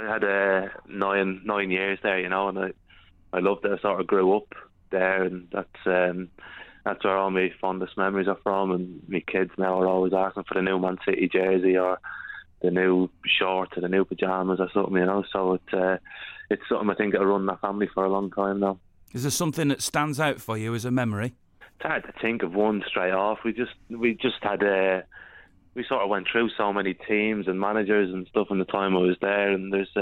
had 9 years there, and I loved it. I sort of grew up there, and that's where all my fondest memories are from. And my kids now are always asking for the new Man City jersey or the new shorts or the new pyjamas or something, So it's something I think that'll run that family for a long time now. Is there something that stands out for you as a memory? It's hard to think of one straight off. We just had we sort of went through so many teams and managers and stuff in the time I was there, and there's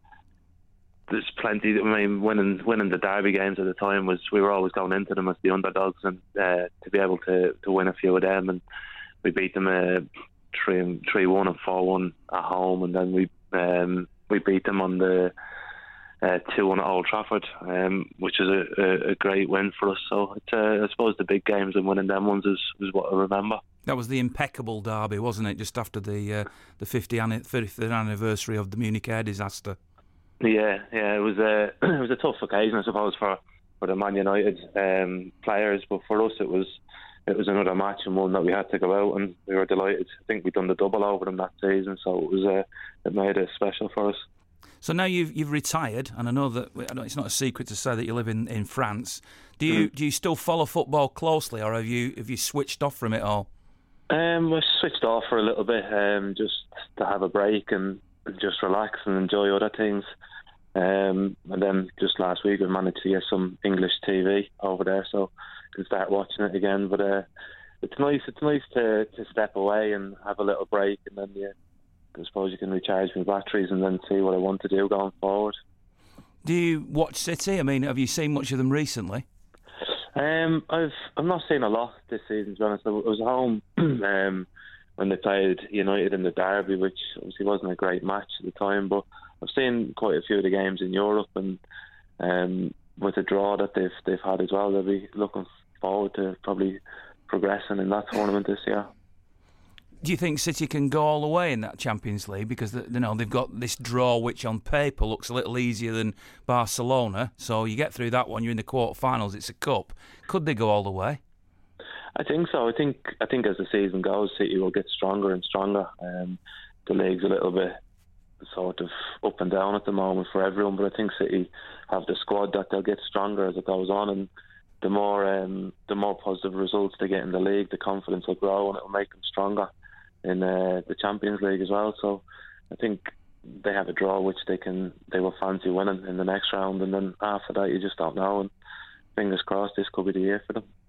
plenty. I mean, winning the derby games at the time we were always going into them as the underdogs, and to be able to win a few of them, and we beat them 3-1 and 4-1 at home, and then we beat them on the 2-1 at Old Trafford, which is a great win for us. So it's, I suppose the big games and winning them ones is what I remember. That was the impeccable derby, wasn't it? Just after the 50th anniversary of the Munich air disaster. Yeah, it was a tough occasion, I suppose, for the Man United players, but for us it was another match and one that we had to go out, and we were delighted. I think we'd done the double over them that season, so it made it special for us. So now you've retired, and I know that it's not a secret to say that you live in France. Do you still follow football closely, or have you switched off from it all? I switched off for a little bit, just to have a break and just relax and enjoy other things. And then just last week we managed to get some English TV over there, so I can start watching it again. But it's nice to step away and have a little break, and then I suppose you can recharge my batteries and then see what I want to do going forward. Do you watch City? I mean, have you seen much of them recently? I've not seen a lot this season, to be honest. I was home when they played United in the derby, which obviously wasn't a great match at the time, but I've seen quite a few of the games in Europe, and with the draw that they've had as well, they'll be looking forward to probably progressing in that tournament this year. Do you think City can go all the way in that Champions League? Because they've got this draw, which on paper looks a little easier than Barcelona. So you get through that one, you're in the quarterfinals. It's a cup. Could they go all the way? I think so. I think as the season goes, City will get stronger and stronger. The league's a little bit sort of up and down at the moment for everyone, but I think City have the squad that they'll get stronger as it goes on, and the more positive results they get in the league, the confidence will grow, and it will make them stronger in the Champions League as well. So I think they have a draw which they will fancy winning in the next round, and then after that you just don't know, and fingers crossed this could be the year for them.